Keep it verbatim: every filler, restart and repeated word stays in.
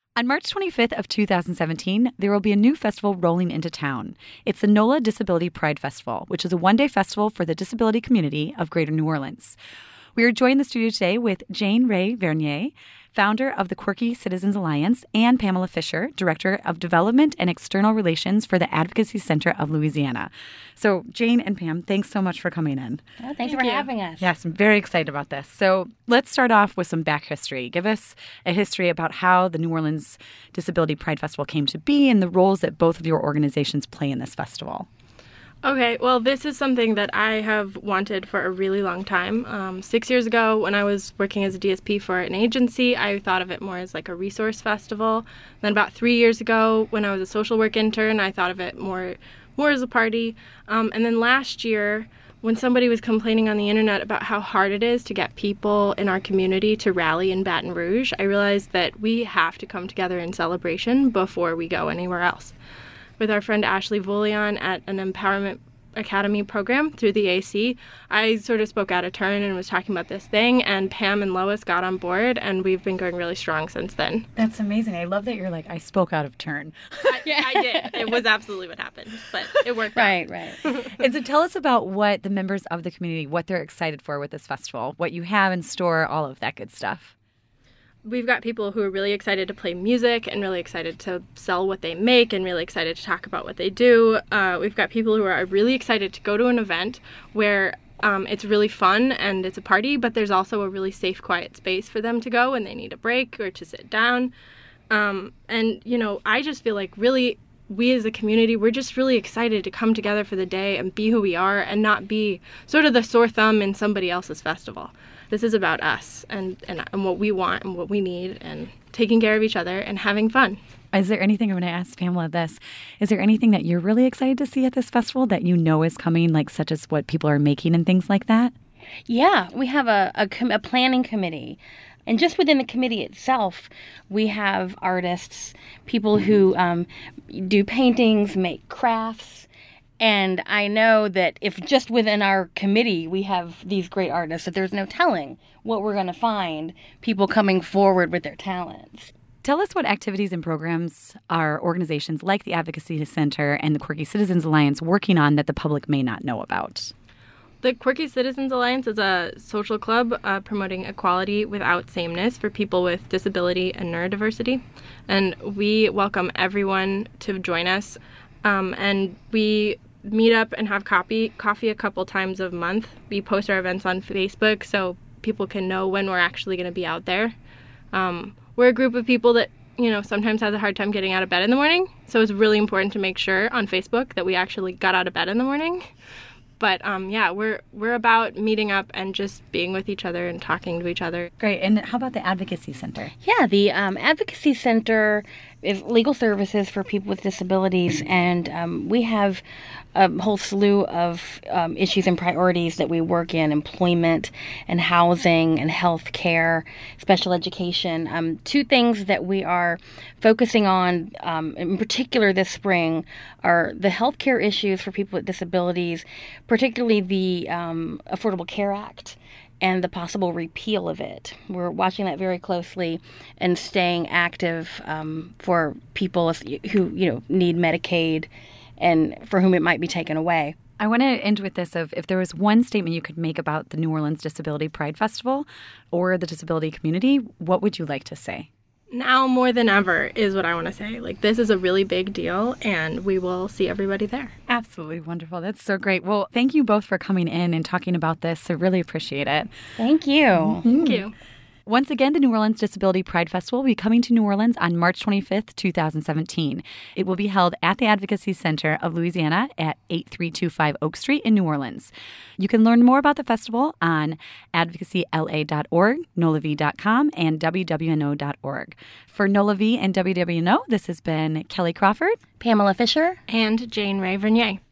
On March twenty-fifth of two thousand seventeen, there will be a new festival rolling into town. It's the NOLA Disability Pride Festival, which is a one-day festival for the disability community of Greater New Orleans. We are joined in the studio today with Jane Rae Vernier, founder of the Quirky Citizens Alliance, and Pamela Fisher, Director of Development and External Relations for the Advocacy Center of Louisiana. So, Jane and Pam, thanks so much for coming in. Oh, thanks Thank for you. having us. Yes, I'm very excited about this. So let's start off with some back history. Give us a history about how the New Orleans Disability Pride Festival came to be and the roles that both of your organizations play in this festival. Okay, well, this is something that I have wanted for a really long time. Um, six years ago, when I was working as a D S P for an agency, I thought of it more as like a resource festival. Then about three years ago, when I was a social work intern, I thought of it more, more as a party. Um, and then last year, when somebody was complaining on the internet about how hard it is to get people in our community to rally in Baton Rouge, I realized that we have to come together in celebration before we go anywhere else. With our friend Ashley Volion at an Empowerment Academy program through the A C, I sort of spoke out of turn and was talking about this thing, and Pam and Lois got on board, and we've been going really strong since then. That's amazing. I love that you're like, I spoke out of turn. I, I did. It was absolutely what happened, but it worked Right, out. right. And so tell us about what the members of the community, what they're excited for with this festival, what you have in store, all of that good stuff. We've got people who are really excited to play music and really excited to sell what they make and really excited to talk about what they do. Uh, we've got people who are really excited to go to an event where um, it's really fun and it's a party, but there's also a really safe, quiet space for them to go when they need a break or to sit down. Um, and, you know, I just feel like really we as a community, we're just really excited to come together for the day and be who we are and not be sort of the sore thumb in somebody else's festival. This is about us and, and, and what we want and what we need and taking care of each other and having fun. Is there anything, I'm going to ask Pamela this, is there anything that you're really excited to see at this festival that you know is coming, like such as what people are making and things like that? Yeah, we have a, a, com- a planning committee. And just within the committee itself, we have artists, people who um, do paintings, make crafts. And I know that if just within our committee we have these great artists, that there's no telling what we're going to find, people coming forward with their talents. Tell us what activities and programs are organizations like the Advocacy Center and the Quirky Citizens Alliance working on that the public may not know about. The Quirky Citizens Alliance is a social club uh, promoting equality without sameness for people with disability and neurodiversity. And we welcome everyone to join us. Um, and we meet up and have coffee, coffee a couple times a month. We post our events on Facebook so people can know when we're actually going to be out there. Um, we're a group of people that, you know, sometimes has a hard time getting out of bed in the morning. So it's really important to make sure on Facebook that we actually got out of bed in the morning. But um, yeah, we're we're about meeting up and just being with each other and talking to each other. Great. And how about the Advocacy Center? Yeah, the um, Advocacy Center is legal services for people with disabilities, and um, we have a whole slew of um, issues and priorities that we work in: employment and housing and health care, special education. Um, two things that we are focusing on um, in particular this spring are the health care issues for people with disabilities, particularly the um, Affordable Care Act and the possible repeal of it. We're watching that very closely and staying active um, for people who, you know, need Medicaid and for whom it might be taken away. I want to end with this of if there was one statement you could make about the New Orleans Disability Pride Festival or the disability community, what would you like to say? Now more than ever is what I want to say. Like, this is a really big deal, and we will see everybody there. Absolutely wonderful. That's so great. Well, thank you both for coming in and talking about this. I really appreciate it. Thank you. Mm-hmm. Thank you. Once again, the New Orleans Disability Pride Festival will be coming to New Orleans on March twenty-fifth, twenty seventeen. It will be held at the Advocacy Center of Louisiana at eighty-three twenty-five Oak Street in New Orleans. You can learn more about the festival on advocacy l a dot org, nola v dot com, and w w n o dot org. For NOLA V and W W N O, this has been Kelly Crawford, Pamela Fisher, And Jane Rae Vernier.